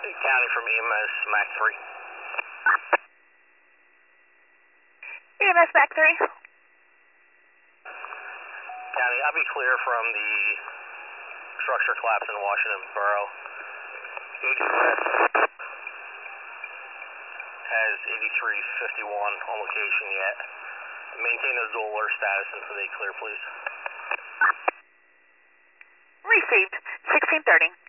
County from EMS MAC 3. EMS MAC 3. County, I'll be clear from the structure collapse in Washington Borough. 80 has 8351 on location yet. Maintain the dual alert status until they clear, please. Received. 1630.